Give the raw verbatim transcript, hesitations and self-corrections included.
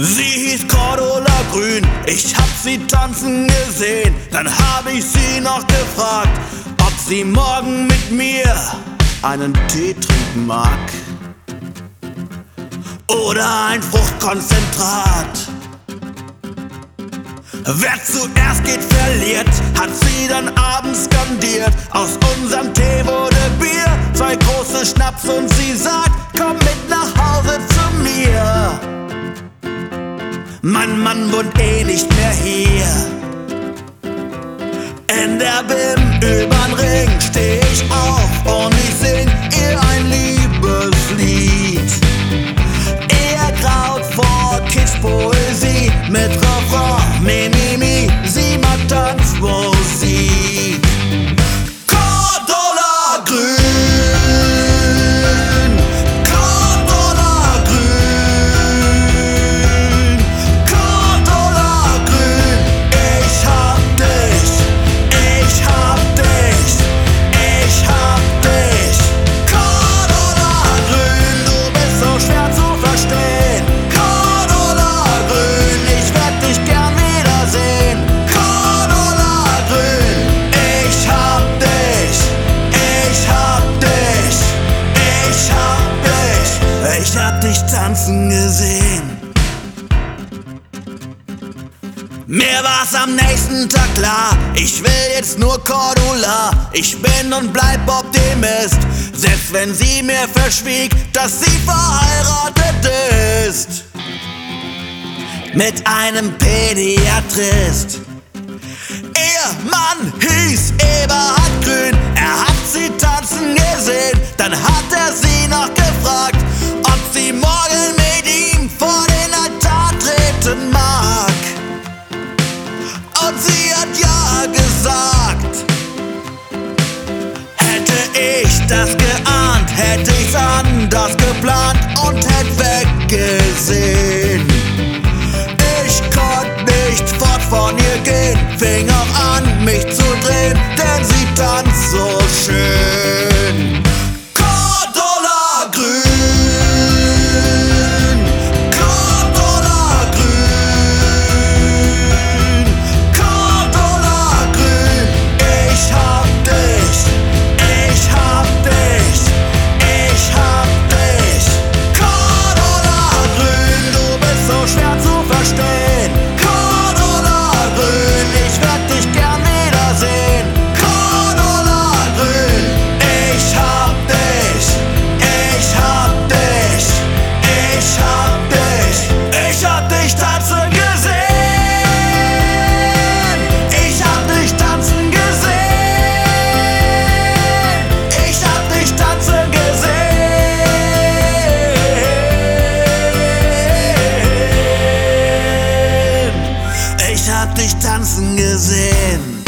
Sie hieß Cordula Grün, ich hab sie tanzen gesehen. Dann hab ich sie noch gefragt, ob sie morgen mit mir einen Tee trinken mag oder ein Fruchtkonzentrat. Wer zuerst geht, verliert, hat sie dann abends skandiert. Aus unserem Tee wurde Bier, zwei große Schnaps und sie sagt, komm mit nach Hause zu mir. Mein Mann wohnt eh nicht mehr hier. In der Bim übern Ring steh ich auf und ich sing ihr ein Liebeslied. Ihr graut vor Kitschpoesie mit Refrain, mi, mi, mi, sie mag Tanzmusik. Cordula Grün, Cordula Grün, Cordula Grün. Ich hab dich, ich hab dich, ich hab dich. Cordula Grün, du bist so schwer zu verstehen. Cordula Grün, ich werd dich gern wiedersehen. Cordula Grün, ich hab dich, ich hab dich, ich hab dich, ich hab dich tanzen gesehen. Mir war's am nächsten Tag klar, ich will jetzt nur Cordula. Ich bin und bleib Optimist, selbst wenn sie mir verschwieg, dass sie verheiratet ist mit einem Pädiatrist. Ihr Mann hieß Eberhard Grün, er hat sie tanzen gesehen. Dann hat er sie noch gefragt, ob sie morgen mit ihm vor den Altar treten mag. Und sie hat ja gesagt. Hätte ich das geahnt, hätte ich's anders geplant und hätt weggesehen. Ich konnt nicht fort von ihr gehen, fing auch an mich zu drehen, denn sie tanzt so schön. Cordula Grün, Cordula Grün, Cordula Grün. Ich hab dich, ich hab dich, ich hab dich. Cordula Grün, du bist so schwer zu verstehen. Cordula Grün, ich werd dich gern wiedersehen. Cordula Grün, ich hab dich, ich hab dich, ich hab dich, ich hab dich tanzen gesehen. Ich hab dich tanzen gesehen. Ich hab dich tanzen gesehen. Ich hab dich tanzen gesehen.